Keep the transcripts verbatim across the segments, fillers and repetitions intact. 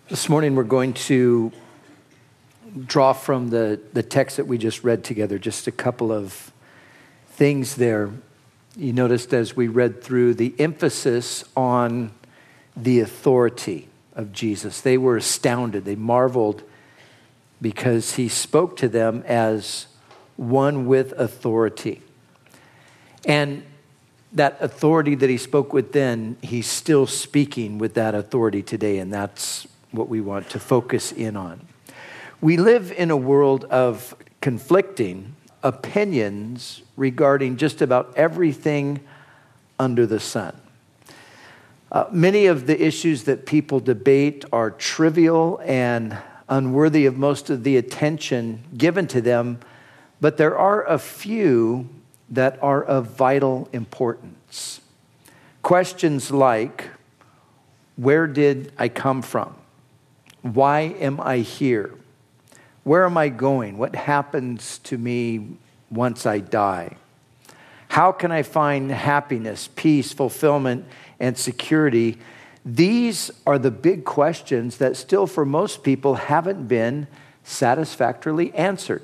This morning we're going to draw from the, the text that we just read together, just a couple of things there. You noticed as we read through the emphasis on the authority of Jesus. They were astounded. They marveled because he spoke to them as one with authority. And that authority that he spoke with then, he's still speaking with that authority today, and that's what we want to focus in on. We live in a world of conflicting opinions regarding just about everything under the sun. Uh, many of the issues that people debate are trivial and unworthy of most of the attention given to them, but there are a few that are of vital importance. Questions like, where did I come from? Why am I here? Where am I going? What happens to me once I die? How can I find happiness, peace, fulfillment, and security? These are the big questions that still for most people haven't been satisfactorily answered.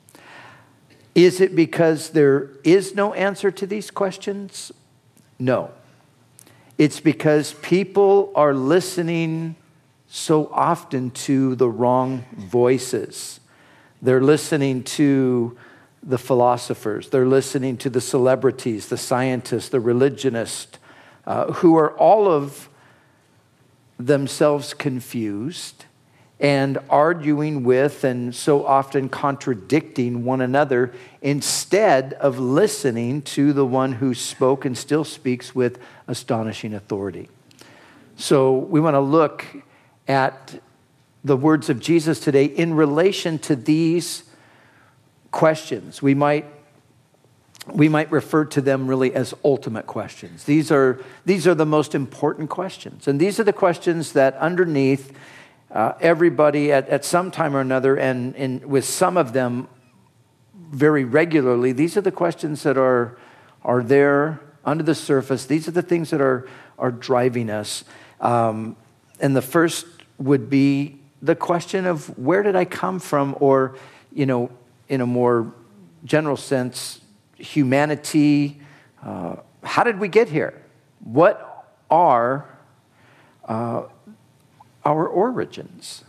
Is it because there is no answer to these questions? No. It's because people are listening so often to the wrong voices. They're listening to the philosophers. They're listening to the celebrities, the scientists, the religionists, uh, who are all of themselves confused and arguing with and so often contradicting one another instead of listening to the one who spoke and still speaks with astonishing authority. So we want to look at the words of Jesus today in relation to these questions. We might we might refer to them really as ultimate questions. These are these are the most important questions. And these are the questions that underneath uh, everybody at, at some time or another, and, and with some of them very regularly, these are the questions that are are there under the surface. These are the things that are, are driving us. Um, and the first would be the question of where did I come from, or, you know, in a more general sense, humanity. Uh, how did we get here? What are uh, our origins?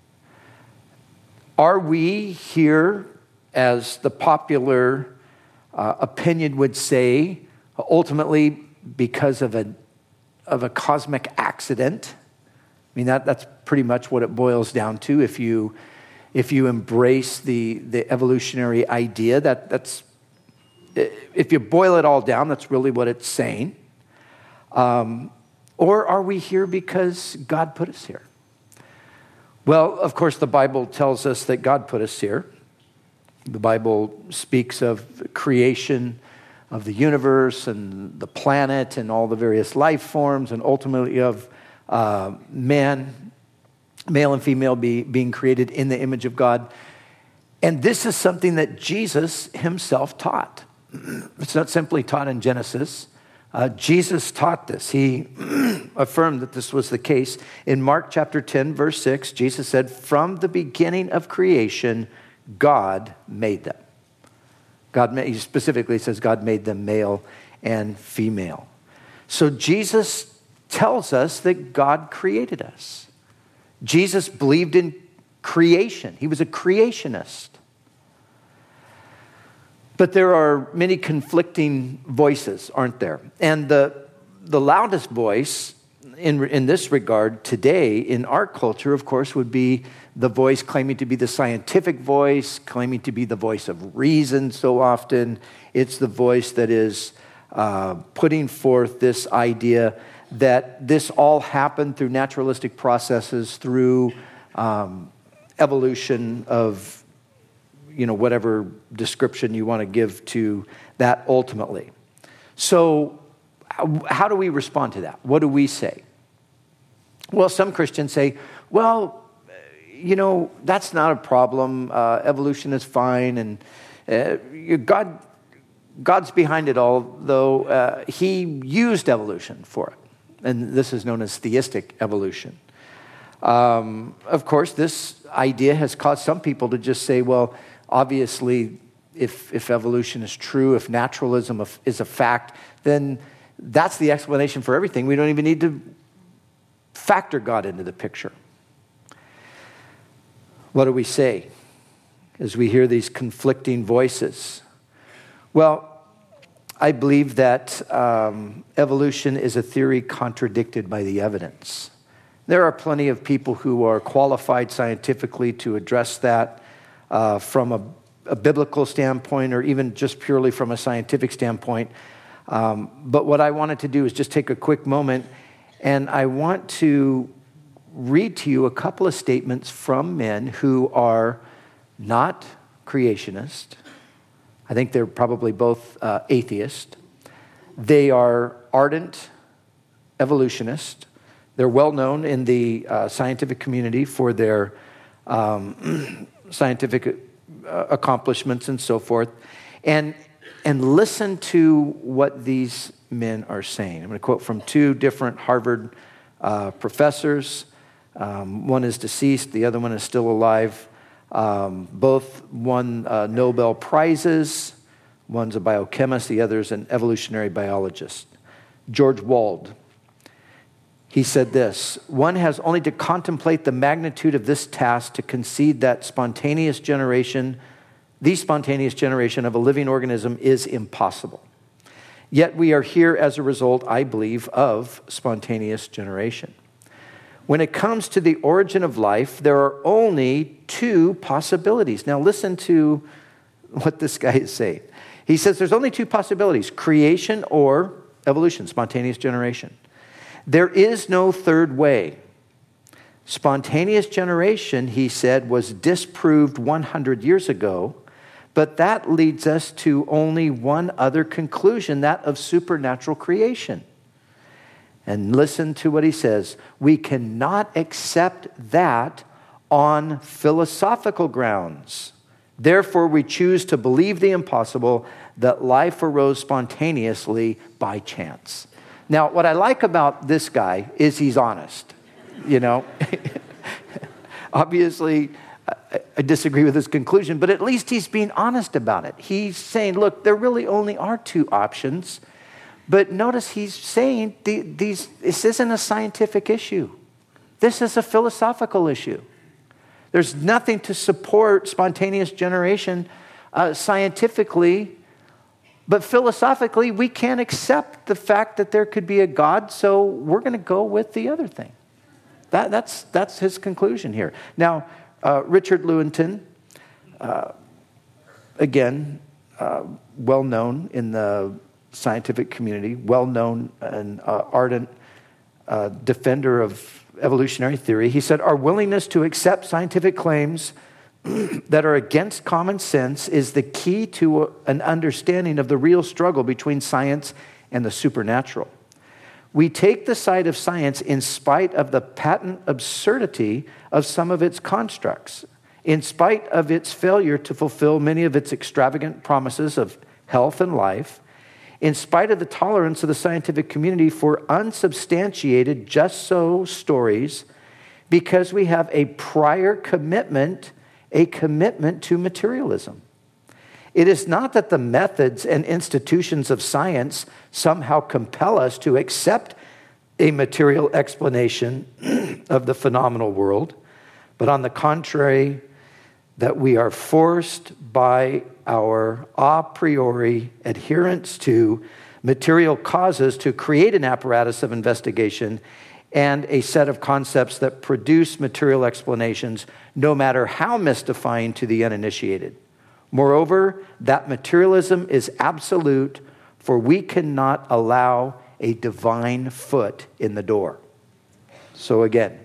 Are we here, as the popular uh, opinion would say, ultimately because of a of a cosmic accident? I mean, that, that's pretty much what it boils down to. If you if you embrace the, the evolutionary idea, that that's if you boil it all down, that's really what it's saying. Um, or are we here because God put us here? Well, of course, the Bible tells us that God put us here. The Bible speaks of creation of the universe and the planet and all the various life forms, and ultimately of uh, man, male and female be, being created in the image of God. And this is something that Jesus himself taught. It's not simply taught in Genesis. Uh, Jesus taught this. He affirmed that this was the case. In Mark chapter ten, verse six, Jesus said, "From the beginning of creation, God made them." God made, he specifically says God made them male and female. So Jesus tells us that God created us. Jesus believed in creation. He was a creationist. But there are many conflicting voices, aren't there? And the, the loudest voice in, in this regard today in our culture, of course, would be the voice claiming to be the scientific voice, claiming to be the voice of reason so often. It's the voice that is uh, putting forth this idea that this all happened through naturalistic processes, through um, evolution of, you know, whatever description you want to give to that ultimately. So how do we respond to that? What do we say? Well, some Christians say, well, you know, that's not a problem. Uh, evolution is fine, and uh, God, God's behind it all, though uh, he used evolution for it. And this is known as theistic evolution. Um, of course, this idea has caused some people to just say, well, obviously, if, if evolution is true, if naturalism is a fact, then that's the explanation for everything. We don't even need to factor God into the picture. What do we say as we hear these conflicting voices? Well, I believe that um, evolution is a theory contradicted by the evidence. There are plenty of people who are qualified scientifically to address that uh, from a, a biblical standpoint or even just purely from a scientific standpoint. Um, but what I wanted to do is just take a quick moment, and I want to read to you a couple of statements from men who are not creationist. I think they're probably both uh, atheist. They are ardent evolutionists. They're well known in the uh, scientific community for their um, scientific uh, accomplishments and so forth. And, and listen to what these men are saying. I'm going to quote from two different Harvard uh, professors. Um, one is deceased, the other one is still alive. Um, both won uh, Nobel Prizes. One's a biochemist, the other's an evolutionary biologist. George Wald. He said this: one has only to contemplate the magnitude of this task to concede that spontaneous generation, the spontaneous generation of a living organism is impossible. Yet we are here as a result, I believe, of spontaneous generation. When it comes to the origin of life, there are only two possibilities. Now listen to what this guy is saying. He says there's only two possibilities: creation or evolution, spontaneous generation. There is no third way. Spontaneous generation, he said, was disproved one hundred years ago, but that leads us to only one other conclusion, that of supernatural creation. And listen to what he says. We cannot accept that on philosophical grounds. Therefore, we choose to believe the impossible, that life arose spontaneously by chance. Now, what I like about this guy is he's honest. You know, obviously, I disagree with his conclusion, but at least he's being honest about it. He's saying, look, there really only are two options. But notice he's saying the, these, this isn't a scientific issue. This is a philosophical issue. There's nothing to support spontaneous generation uh, scientifically, but philosophically, we can't accept the fact that there could be a God, so we're going to go with the other thing. That, that's, that's his conclusion here. Now, uh, Richard Lewontin, uh, again, uh, well known in the scientific community, well-known and uh, ardent uh, defender of evolutionary theory. He said, our willingness to accept scientific claims that are against common sense is the key to a, an understanding of the real struggle between science and the supernatural. We take the side of science in spite of the patent absurdity of some of its constructs, in spite of its failure to fulfill many of its extravagant promises of health and life, in spite of the tolerance of the scientific community for unsubstantiated just-so stories, because we have a prior commitment, a commitment to materialism. It is not that the methods and institutions of science somehow compel us to accept a material explanation of the phenomenal world, but on the contrary, that we are forced by our a priori adherence to material causes to create an apparatus of investigation and a set of concepts that produce material explanations, no matter how mystifying to the uninitiated. Moreover, that materialism is absolute, for we cannot allow a divine foot in the door. So again,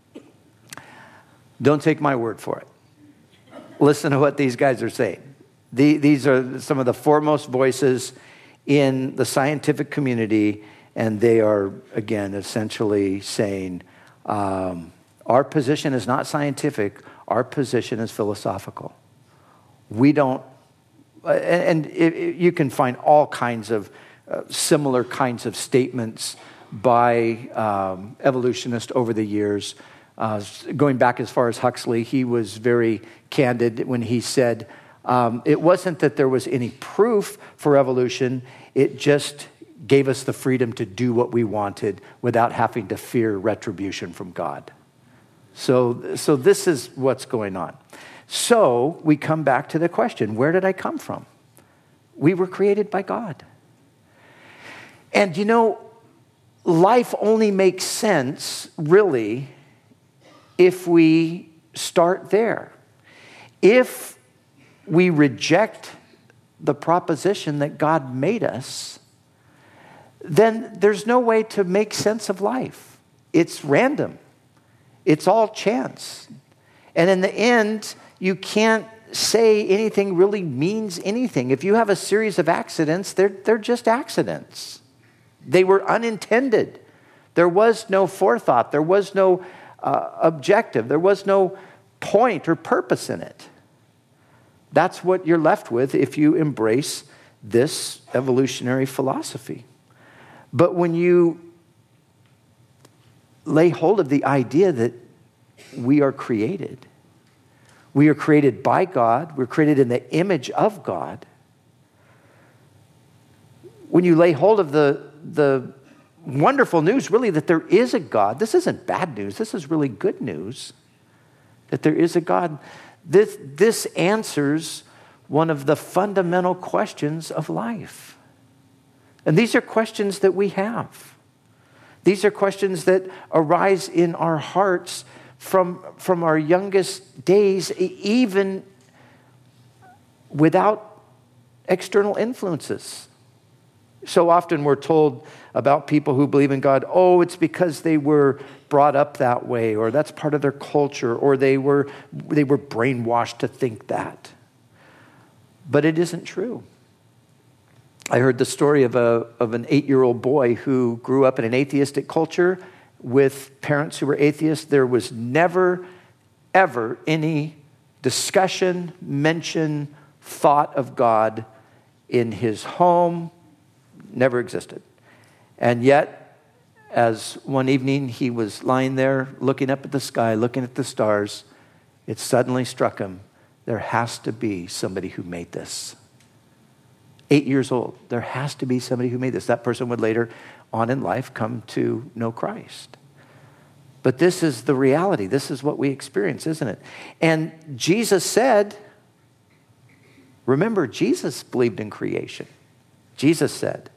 don't take my word for it. Listen to what these guys are saying. The, these are some of the foremost voices in the scientific community, and they are, again, essentially saying, um, our position is not scientific, our position is philosophical. We don't, and it, it, you can find all kinds of uh, similar kinds of statements by um, evolutionists over the years. Uh, going back as far as Huxley, he was very candid when he said, um, it wasn't that there was any proof for evolution, it just gave us the freedom to do what we wanted without having to fear retribution from God. So, so this is what's going on. So we come back to the question, where did I come from? We were created by God. And you know, life only makes sense, really, if we start there. If we reject the proposition that God made us, then there's no way to make sense of life. It's random. It's all chance. And in the end, you can't say anything really means anything. If you have a series of accidents, they're, they're just accidents. They were unintended. There was no forethought. There was no uh, objective. There was no point or purpose in it. That's what you're left with if you embrace this evolutionary philosophy. But when you lay hold of the idea that we are created, we are created by God, we're created in the image of God. When you lay hold of the, the wonderful news, really, that there is a God, this isn't bad news, this is really good news, that there is a God. This, this answers one of the fundamental questions of life. And these are questions that we have. These are questions that arise in our hearts from, from our youngest days, even without external influences. So often we're told about people who believe in God, oh, it's because they were brought up that way, or that's part of their culture, or they were they were brainwashed to think that. But it isn't true. I heard the story of a of an eight-year-old boy who grew up in an atheistic culture with parents who were atheists. There was never, ever any discussion, mention, thought of God in his home. Never existed. And yet, as one evening he was lying there looking up at the sky, looking at the stars, it suddenly struck him, there has to be somebody who made this. Eight years old, there has to be somebody who made this. That person would later on in life come to know Christ. But this is the reality. This is what we experience, isn't it? And Jesus said, remember, Jesus believed in creation. Jesus said,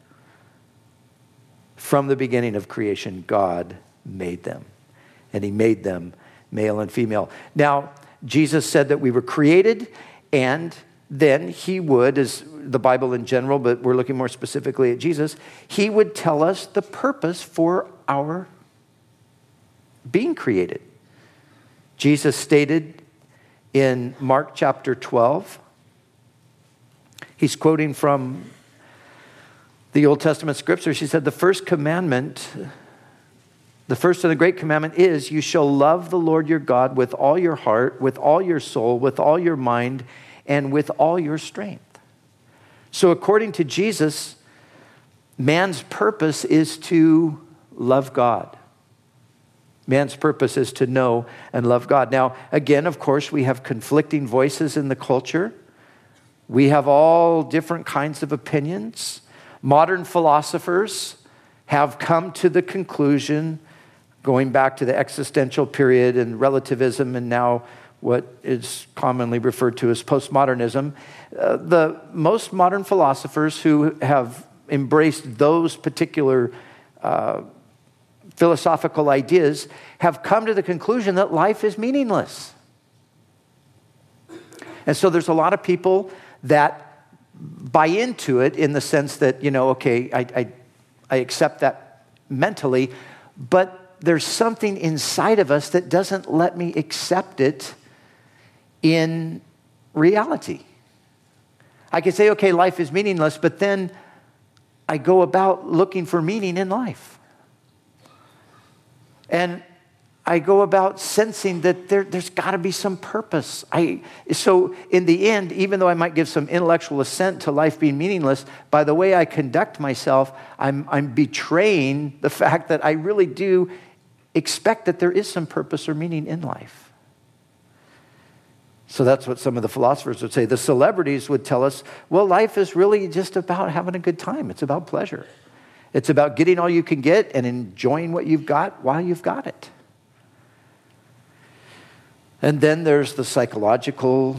from the beginning of creation, God made them. And he made them male and female. Now, Jesus said that we were created, and then he would, as the Bible in general, but we're looking more specifically at Jesus, he would tell us the purpose for our being created. Jesus stated in Mark chapter twelve, he's quoting from the Old Testament scriptures. He said, the first commandment, the first and the great commandment is, you shall love the Lord your God with all your heart, with all your soul, with all your mind, and with all your strength. So according to Jesus, man's purpose is to love God. Man's purpose is to know and love God. Now, again, of course, we have conflicting voices in the culture. We have all different kinds of opinions. Modern philosophers have come to the conclusion, going back to the existential period and relativism and now what is commonly referred to as postmodernism, uh, the most modern philosophers who have embraced those particular uh, philosophical ideas have come to the conclusion that life is meaningless. And so there's a lot of people that buy into it in the sense that, you know, okay, I, I, I accept that mentally, but there's something inside of us that doesn't let me accept it in reality. I can say, okay, life is meaningless, but then I go about looking for meaning in life. And I go about sensing that there, there's got to be some purpose. I So in the end, even though I might give some intellectual assent to life being meaningless, by the way I conduct myself, I'm, I'm betraying the fact that I really do expect that there is some purpose or meaning in life. So that's what some of the philosophers would say. The celebrities would tell us, well, life is really just about having a good time. It's about pleasure. It's about getting all you can get and enjoying what you've got while you've got it. And then there's the psychological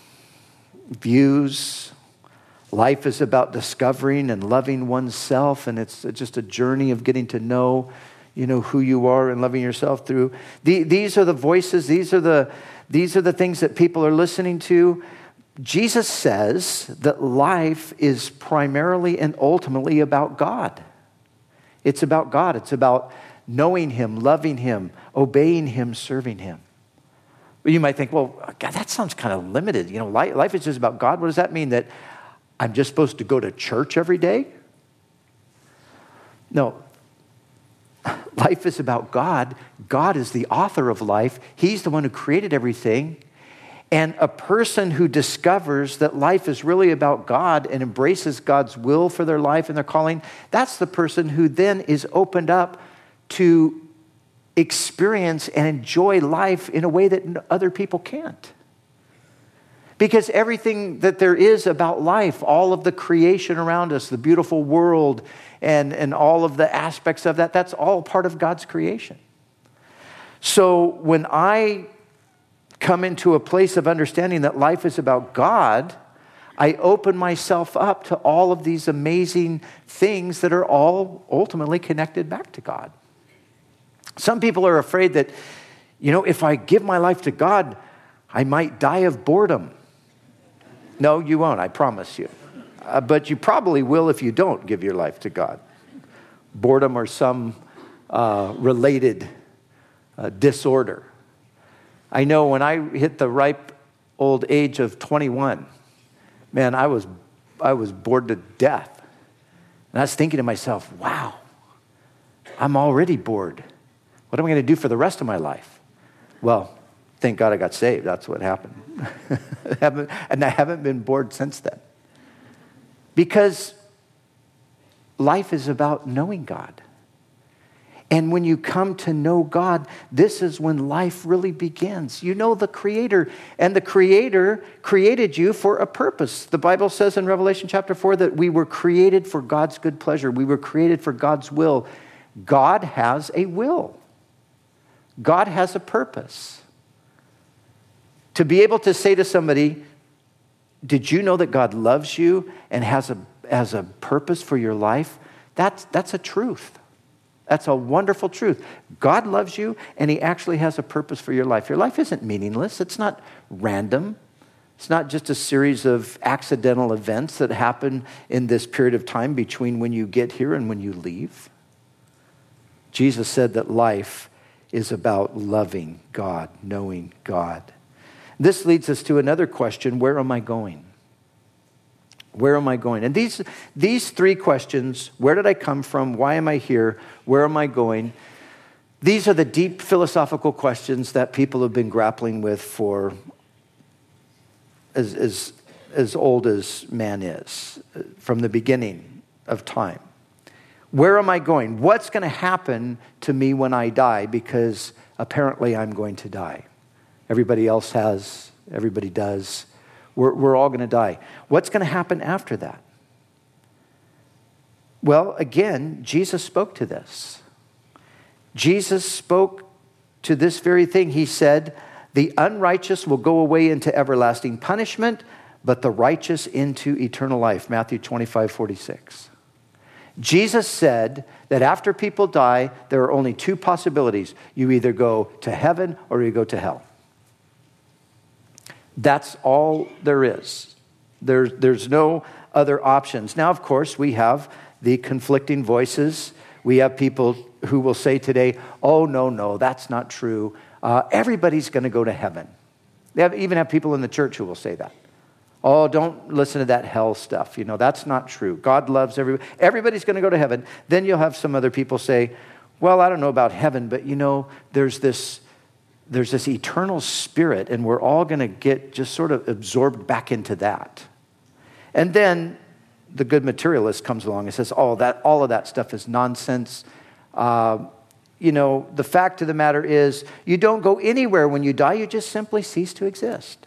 views. Life is about discovering and loving oneself, and it's just a journey of getting to know, you know, who you are and loving yourself through. The, these are the voices, these are the, these are the things that people are listening to. Jesus says that life is primarily and ultimately about God. It's about God. It's about knowing Him, loving Him, obeying Him, serving Him. You might think, well, God, that sounds kind of limited. You know, life, life is just about God. What does that mean? That I'm just supposed to go to church every day? No. Life is about God. God is the author of life. He's the one who created everything. And a person who discovers that life is really about God and embraces God's will for their life and their calling, that's the person who then is opened up to experience and enjoy life in a way that other people can't. Because everything that there is about life, all of the creation around us, the beautiful world, and, and all of the aspects of that, that's all part of God's creation. So when I come into a place of understanding that life is about God, I open myself up to all of these amazing things that are all ultimately connected back to God. Some people are afraid that, you know, if I give my life to God, I might die of boredom. No, you won't, I promise you. Uh, but you probably will if you don't give your life to God. Boredom or some uh, related uh, disorder. I know when I hit the ripe old age of twenty-one, man, I was I was bored to death. And I was thinking to myself, wow, I'm already bored. What am I going to do for the rest of my life? Well, thank God I got saved. That's what happened. And I haven't been bored since then. Because life is about knowing God. And when you come to know God, this is when life really begins. You know the Creator, and the Creator created you for a purpose. The Bible says in Revelation chapter four that we were created for God's good pleasure. We were created for God's will. God has a will. God has a purpose. To be able to say to somebody, did you know that God loves you and has a, has a purpose for your life? That's, that's a truth. That's a wonderful truth. God loves you, and He actually has a purpose for your life. Your life isn't meaningless. It's not random. It's not just a series of accidental events that happen in this period of time between when you get here and when you leave. Jesus said that life is about loving God, knowing God. This leads us to another question: where am I going? Where am I going? And these, these three questions, where did I come from? Why am I here? Where am I going? These are the deep philosophical questions that people have been grappling with for as, as, as old as man is, from the beginning of time. Where am I going? What's going to happen to me when I die? Because apparently I'm going to die. Everybody else has, everybody does. We're, we're all going to die. What's going to happen after that? Well, again, Jesus spoke to this. Jesus spoke to this very thing. He said, the unrighteous will go away into everlasting punishment, but the righteous into eternal life. Matthew twenty-five forty-six. Jesus said that after people die, there are only two possibilities. You either go to heaven or you go to hell. That's all there is. There, there's no other options. Now, of course, we have the conflicting voices. We have people who will say today, oh, no, no, that's not true. Uh, everybody's going to go to heaven. They have, even have people in the church who will say that. Oh, don't listen to that hell stuff. You know, that's not true. God loves everybody. Everybody's going to go to heaven. Then you'll have some other people say, well, I don't know about heaven, but you know, there's this There's this eternal spirit, and we're all going to get just sort of absorbed back into that. And then the good materialist comes along and says, oh, that all of that stuff is nonsense. Uh, you know, the fact of the matter is you don't go anywhere when you die. You just simply cease to exist.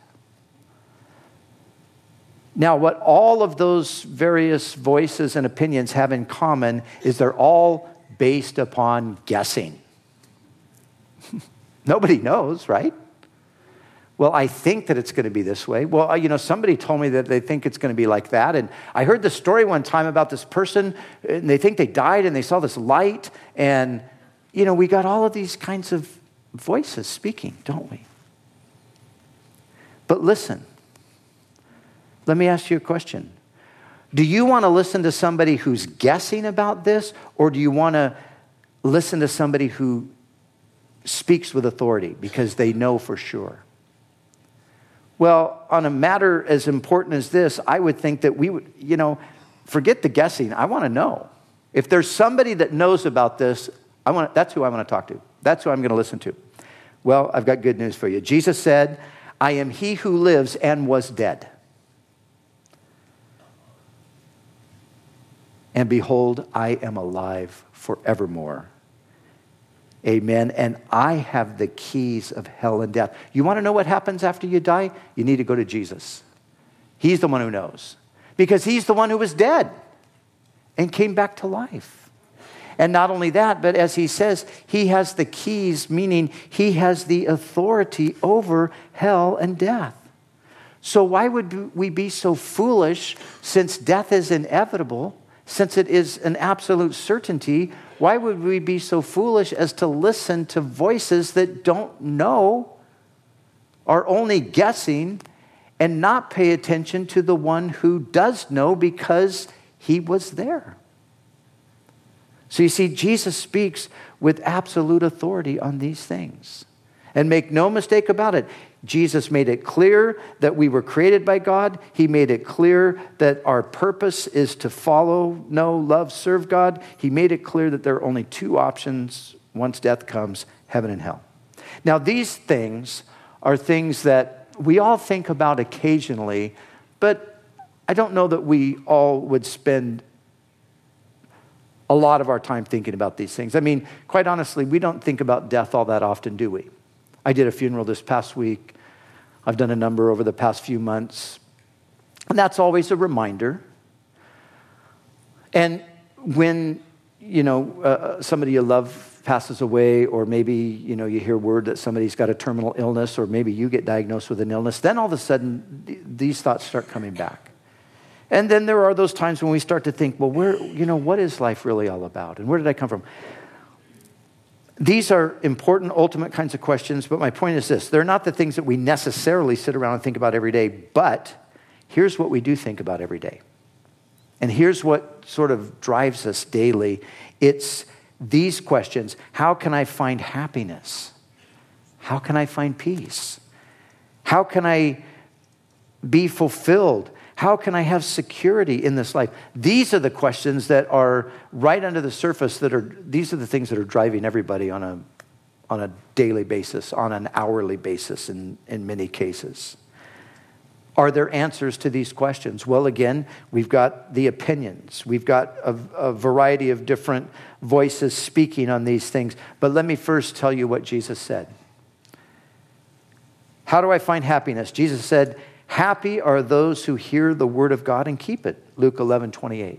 Now, what all of those various voices and opinions have in common is they're all based upon guessing. Nobody knows, right? Well, I think that it's going to be this way. Well, you know, somebody told me that they think it's going to be like that. And I heard the story one time about this person, and they think they died, and they saw this light. And, you know, we got all of these kinds of voices speaking, don't we? But listen, let me ask you a question. Do you want to listen to somebody who's guessing about this, or do you want to listen to somebody who speaks with authority because they know for sure? Well, on a matter as important as this, I would think that we would, you know, forget the guessing. I want to know. If there's somebody that knows about this, I want. That's who I want to talk to. That's who I'm going to listen to. Well, I've got good news for you. Jesus said, I am he who lives and was dead. And behold, I am alive forevermore. Amen. And I have the keys of hell and death. You want to know what happens after you die? You need to go to Jesus. He's the one who knows. Because he's the one who was dead and came back to life. And not only that, but as he says, he has the keys, meaning he has the authority over hell and death. So why would we be so foolish, since death is inevitable, since it is an absolute certainty? Why would we be so foolish as to listen to voices that don't know, are only guessing, and not pay attention to the one who does know because he was there? So you see, Jesus speaks with absolute authority on these things. And make no mistake about it, Jesus made it clear that we were created by God. He made it clear that our purpose is to follow, know, love, serve God. He made it clear that there are only two options once death comes, heaven and hell. Now, these things are things that we all think about occasionally, but I don't know that we all would spend a lot of our time thinking about these things. I mean, quite honestly, we don't think about death all that often, do we? I did a funeral this past week. I've done a number over the past few months. And that's always a reminder. And when, you know, uh, somebody you love passes away, or maybe, you know, you hear word that somebody's got a terminal illness, or maybe you get diagnosed with an illness, then all of a sudden, th- these thoughts start coming back. And then there are those times when we start to think, well, where, you know, what is life really all about? And where did I come from? These are important, ultimate kinds of questions, but my point is this. They're not the things that we necessarily sit around and think about every day, but here's what we do think about every day. And here's what sort of drives us daily. It's these questions. How can I find happiness? How can I find peace? How can I be fulfilled? How can I have security in this life? These are the questions that are right under the surface that are, these are the things that are driving everybody on a, on a daily basis, on an hourly basis in, in many cases. Are there answers to these questions? Well, again, we've got the opinions. We've got a, a variety of different voices speaking on these things. But let me first tell you what Jesus said. How do I find happiness? Jesus said, happy are those who hear the word of God and keep it. Luke eleven twenty-eight.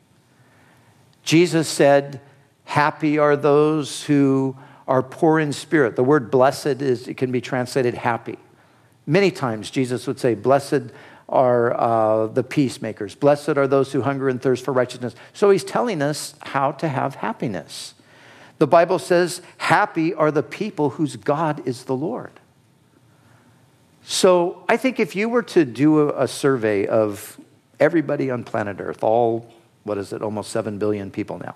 Jesus said, happy are those who are poor in spirit. The word blessed is, it can be translated happy. Many times Jesus would say, blessed are uh, the peacemakers. Blessed are those who hunger and thirst for righteousness. So he's telling us how to have happiness. The Bible says, happy are the people whose God is the Lord. So I think if you were to do a, a survey of everybody on planet Earth, all, what is it, almost seven billion people now,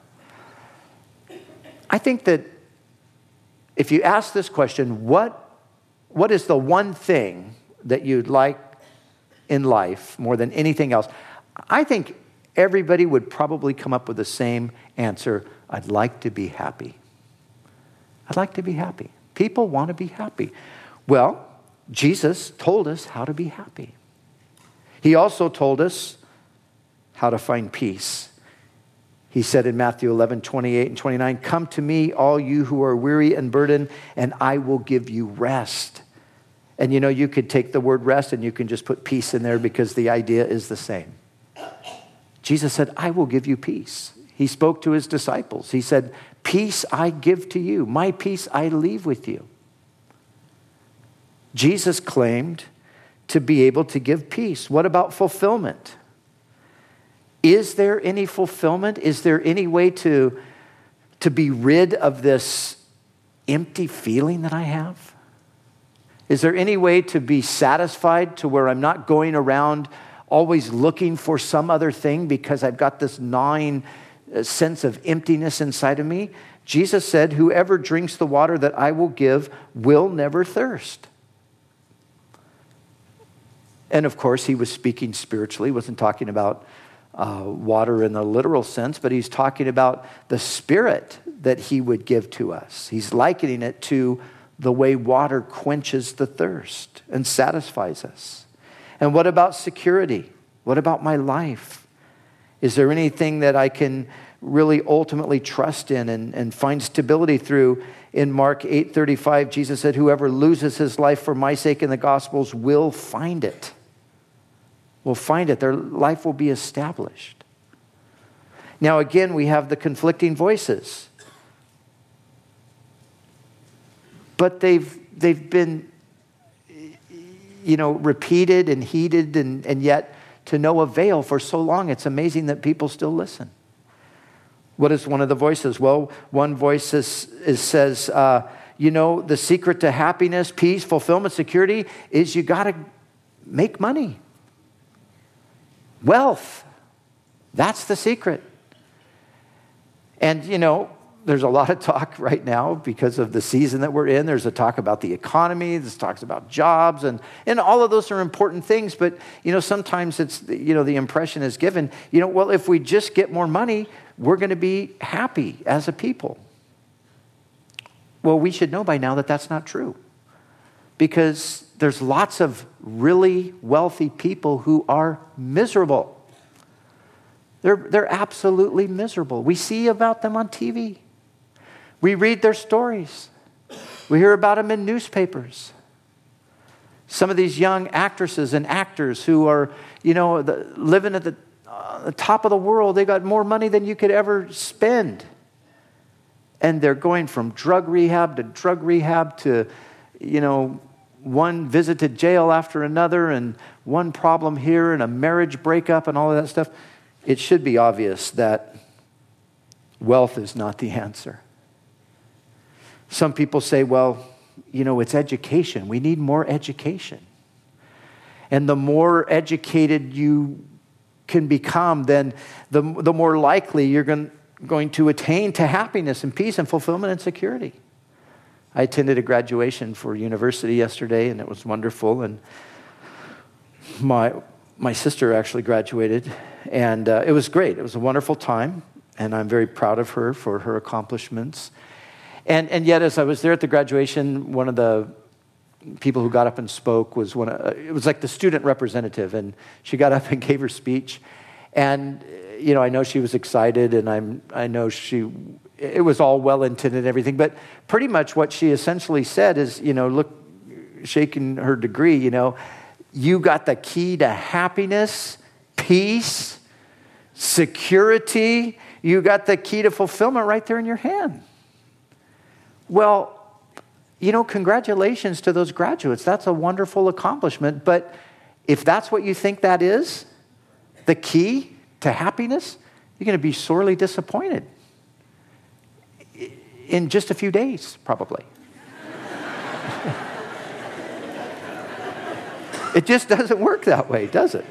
I think that if you ask this question, what, what is the one thing that you'd like in life more than anything else? I think everybody would probably come up with the same answer. I'd like to be happy. I'd like to be happy. People want to be happy. Well, Jesus told us how to be happy. He also told us how to find peace. He said in Matthew eleven, twenty-eight and twenty-nine, "Come to me, all you who are weary and burdened, and I will give you rest." And you know, you could take the word rest and you can just put peace in there because the idea is the same. Jesus said, "I will give you peace." He spoke to his disciples. He said, "Peace I give to you. My peace I leave with you." Jesus claimed to be able to give peace. What about fulfillment? Is there any fulfillment? Is there any way to, to be rid of this empty feeling that I have? Is there any way to be satisfied to where I'm not going around always looking for some other thing because I've got this gnawing sense of emptiness inside of me? Jesus said, "Whoever drinks the water that I will give will never thirst." And of course, he was speaking spiritually. He wasn't talking about uh, water in the literal sense, but he's talking about the Spirit that he would give to us. He's likening it to the way water quenches the thirst and satisfies us. And what about security? What about my life? Is there anything that I can really ultimately trust in and, and find stability through? In Mark eight thirty-five, Jesus said, "Whoever loses his life for my sake in the Gospels will find it." Will find it. Their life will be established. Now again, we have the conflicting voices. But they've they've been, you know, repeated and heeded and, and yet to no avail for so long. It's amazing that people still listen. What is one of the voices? Well, one voice is, is, says, uh, you know, the secret to happiness, peace, fulfillment, security is you got to make money. Wealth. That's the secret. And, you know, there's a lot of talk right now because of the season that we're in. There's a talk about the economy. There's talks about jobs. And, and all of those are important things. But, you know, sometimes it's, you know, the impression is given, you know, well, if we just get more money, we're going to be happy as a people. Well, we should know by now that that's not true. Because there's lots of really wealthy people who are miserable. They're, they're absolutely miserable. We see about them on T V. We read their stories. We hear about them in newspapers. Some of these young actresses and actors who are, you know, the, living at the, uh, the top of the world. They got more money than you could ever spend. And they're going from drug rehab to drug rehab to, you know, one visited jail after another and one problem here and a marriage breakup and all of that stuff. It should be obvious that wealth is not the answer. Some people say, well, you know, it's education. We need more education. And the more educated you can become, then the, the more likely you're going, going to attain to happiness and peace and fulfillment and security. I attended a graduation for university yesterday, and it was wonderful. And my my sister actually graduated, and uh, it was great. It was a wonderful time, and I'm very proud of her for her accomplishments. And and yet, as I was there at the graduation, one of the people who got up and spoke was one. Of, it was like the student representative, and she got up and gave her speech. And you know, I know she was excited, and I'm I know she. It was all well intended and everything, but pretty much what she essentially said is, you know, look, shaking her degree, you know, you got the key to happiness, peace, security. You got the key to fulfillment right there in your hand. Well, you know, congratulations to those graduates. That's a wonderful accomplishment. But if that's what you think that is, the key to happiness, you're going to be sorely disappointed. In just a few days, probably. It just doesn't work that way, does it?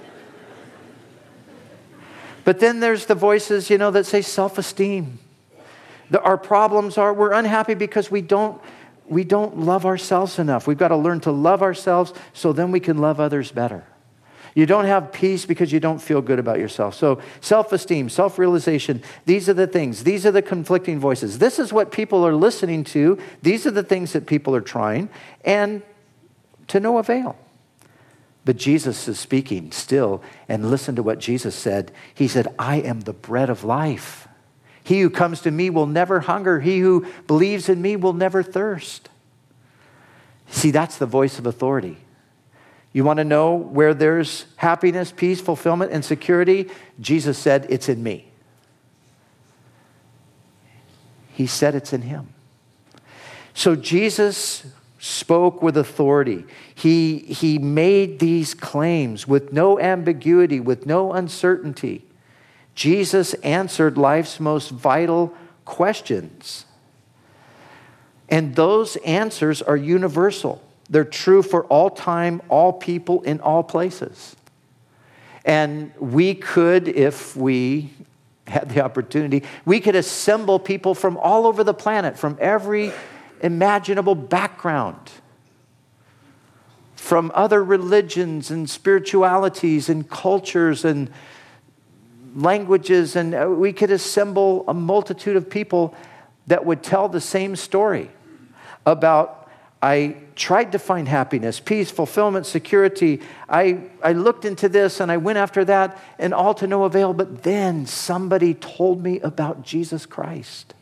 But then there's the voices, you know, that say self-esteem. The, our problems are we're unhappy because we don't we don't love ourselves enough. We've got to learn to love ourselves so then we can love others better. You don't have peace because you don't feel good about yourself. So self-esteem, self-realization, these are the things. These are the conflicting voices. This is what people are listening to. These are the things that people are trying, and to no avail. But Jesus is speaking still, and listen to what Jesus said. He said, I am the bread of life. He who comes to me will never hunger. He who believes in me will never thirst. See, that's the voice of authority. You want to know where there's happiness, peace, fulfillment, and security? Jesus said, it's in me. He said it's in him. So Jesus spoke with authority. He, he made these claims with no ambiguity, with no uncertainty. Jesus answered life's most vital questions. And those answers are universal. They're true for all time, all people, in all places. And we could, if we had the opportunity, we could assemble people from all over the planet, from every imaginable background, from other religions and spiritualities and cultures and languages, and we could assemble a multitude of people that would tell the same story about, I tried to find happiness, peace, fulfillment, security. I, I looked into this and I went after that, and all to no avail. But then somebody told me about Jesus Christ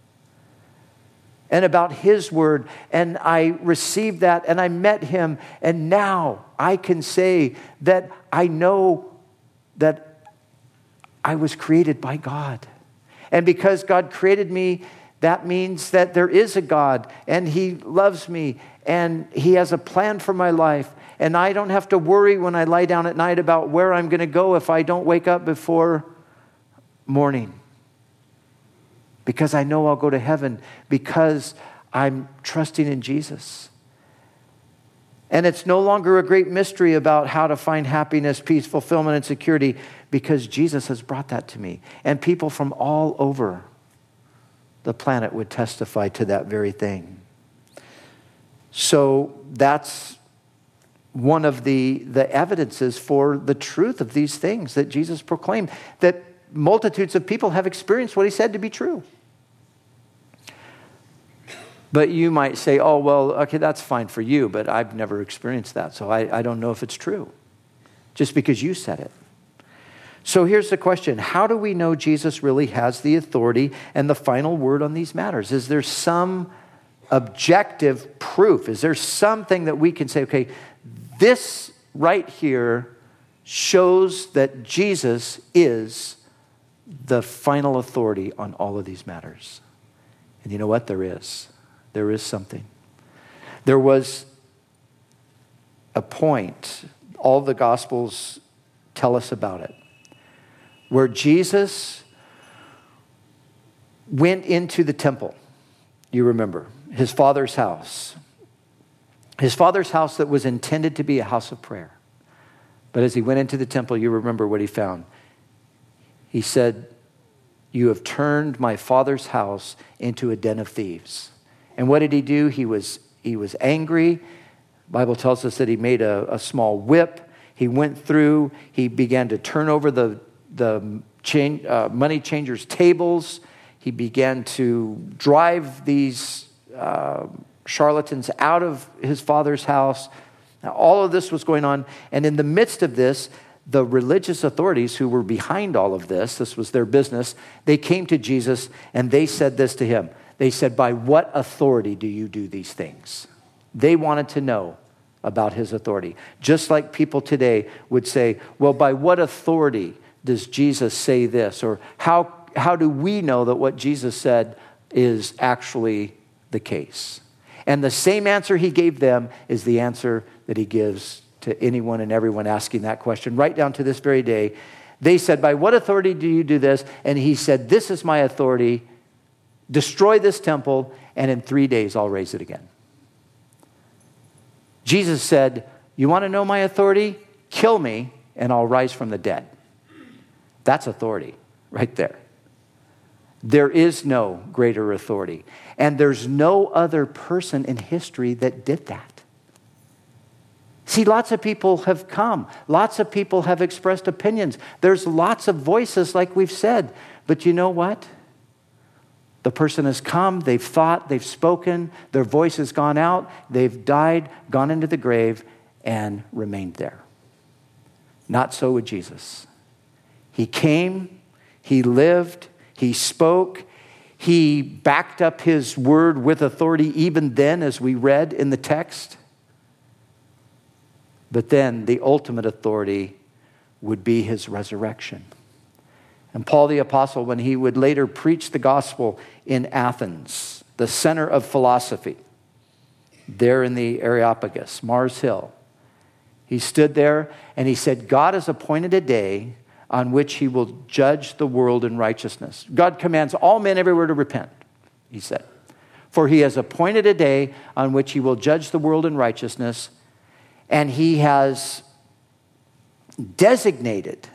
and about his word, and I received that and I met him, and now I can say that I know that I was created by God. And because God created me, that means that there is a God, and he loves me, and he has a plan for my life. And I don't have to worry when I lie down at night about where I'm going to go if I don't wake up before morning. Because I know I'll go to heaven because I'm trusting in Jesus. And it's no longer a great mystery about how to find happiness, peace, fulfillment, and security, because Jesus has brought that to me. And people from all over the planet would testify to that very thing. So that's one of the, the evidences for the truth of these things that Jesus proclaimed, that multitudes of people have experienced what he said to be true. But you might say, oh, well, okay, that's fine for you, but I've never experienced that, so I, I don't know if it's true, just because you said it. So here's the question. How do we know Jesus really has the authority and the final word on these matters? Is there some objective proof? Is there something that we can say, okay, this right here shows that Jesus is the final authority on all of these matters? And you know what? There is. There is something. There was a point, all the Gospels tell us about it, where Jesus went into the temple. You remember, his father's house. His father's house that was intended to be a house of prayer. But as he went into the temple, you remember what he found. He said, you have turned my father's house into a den of thieves. And what did he do? He was, he was angry. The Bible tells us that he made a, a small whip. He went through, he began to turn over the, the change, uh, money changers' tables. He began to drive these uh, charlatans out of his father's house. Now, all of this was going on. And in the midst of this, the religious authorities who were behind all of this, this was their business, they came to Jesus and they said this to him. They said, by what authority do you do these things? They wanted to know about his authority. Just like people today would say, well, by what authority does Jesus say this? Or how, how do we know that what Jesus said is actually the case? And the same answer he gave them is the answer that he gives to anyone and everyone asking that question, right down to this very day. They said, by what authority do you do this? And he said, this is my authority. Destroy this temple, and in three days I'll raise it again. Jesus said, you want to know my authority? Kill me, and I'll rise from the dead. That's authority right there. There is no greater authority. And there's no other person in history that did that. See, lots of people have come. Lots of people have expressed opinions. There's lots of voices, like we've said. But you know what? The person has come, they've thought, they've spoken, their voice has gone out, they've died, gone into the grave, and remained there. Not so with Jesus. He came, he lived, he spoke, he backed up his word with authority even then, as we read in the text. But then the ultimate authority would be his resurrection. And Paul the Apostle, when he would later preach the gospel in Athens, the center of philosophy, there in the Areopagus, Mars Hill, he stood there and he said, God has appointed a day on which he will judge the world in righteousness. God commands all men everywhere to repent, he said. For he has appointed a day on which he will judge the world in righteousness, and he has designated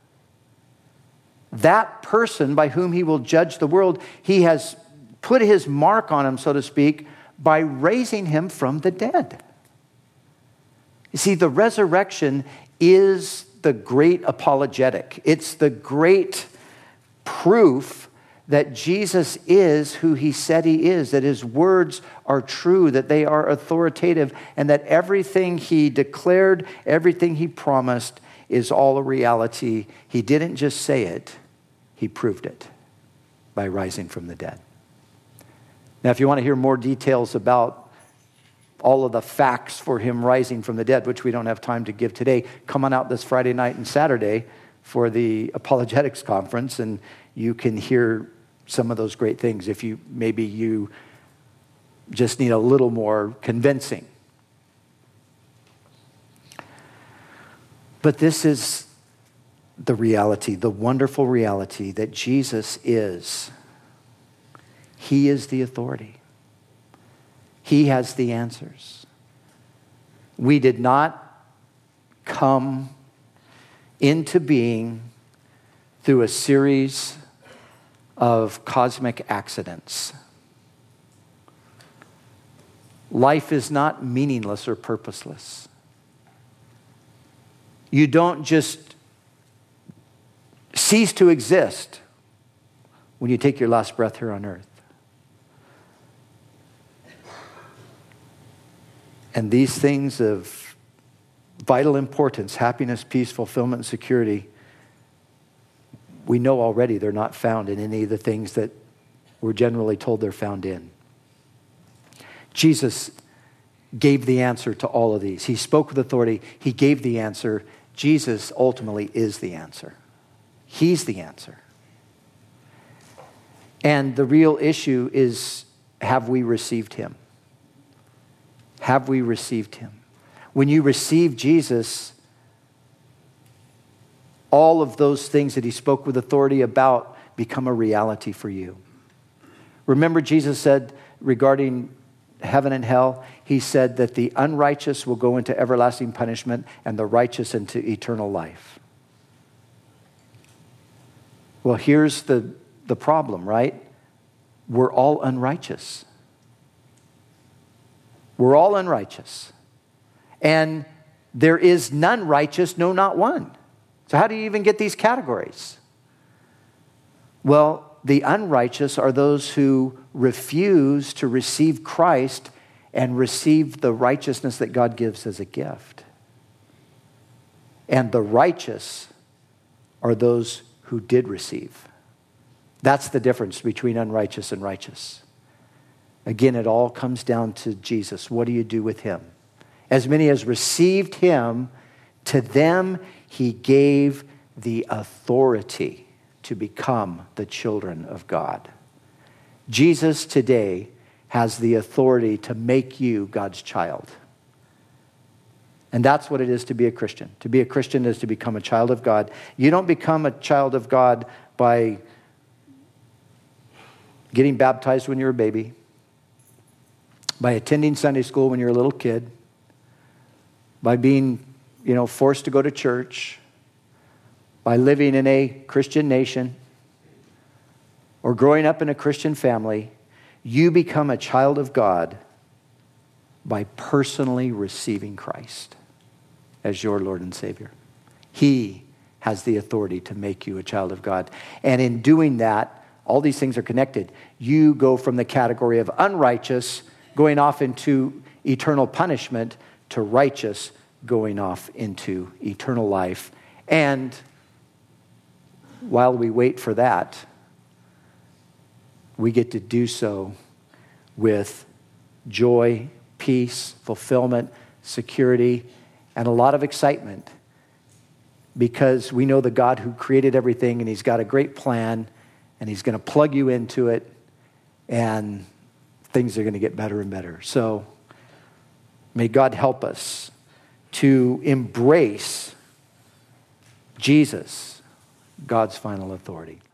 that person by whom he will judge the world. He has put his mark on him, so to speak, by raising him from the dead. You see, the resurrection is the great apologetic. It's the great proof that Jesus is who he said he is, that his words are true, that they are authoritative, and that everything he declared, everything he promised is all a reality. He didn't just say it, he proved it by rising from the dead. Now, if you want to hear more details about all of the facts for him rising from the dead, which we don't have time to give today, come on out this Friday night and Saturday for the Apologetics Conference, and you can hear some of those great things if you maybe you just need a little more convincing. But this is the reality, the wonderful reality that Jesus is. He is the authority. He has the answers. We did not come into being through a series of cosmic accidents. Life is not meaningless or purposeless. You don't just cease to exist when you take your last breath here on earth. And these things of vital importance, happiness, peace, fulfillment, and security, we know already they're not found in any of the things that we're generally told they're found in. Jesus gave the answer to all of these. He spoke with authority. He gave the answer. Jesus ultimately is the answer. He's the answer. And the real issue is, have we received him? Have we received him? When you receive Jesus, all of those things that he spoke with authority about become a reality for you. Remember, Jesus said regarding heaven and hell, he said that the unrighteous will go into everlasting punishment and the righteous into eternal life. Well, here's the, the problem, right? We're all unrighteous. We're all unrighteous. And there is none righteous, no, not one. So how do you even get these categories? Well, the unrighteous are those who refuse to receive Christ and receive the righteousness that God gives as a gift. And the righteous are those who did receive. That's the difference between unrighteous and righteous. Again, it all comes down to Jesus. What do you do with him? As many as received him, to them he gave the authority to become the children of God. Jesus today has the authority to make you God's child. And that's what it is to be a Christian. To be a Christian is to become a child of God. You don't become a child of God by getting baptized when you're a baby, by attending Sunday school when you're a little kid, by being, you know, forced to go to church, by living in a Christian nation, or growing up in a Christian family. You become a child of God by personally receiving Christ as your Lord and Savior. He has the authority to make you a child of God. And in doing that, all these things are connected. You go from the category of unrighteous, going off into eternal punishment, to righteous, going off into eternal life And while we wait for that, we get to do so with joy, peace, fulfillment, security, and a lot of excitement, because we know the God who created everything, and he's got a great plan, and he's going to plug you into it, and things are going to get better and better. So may God help us to embrace Jesus, God's final authority.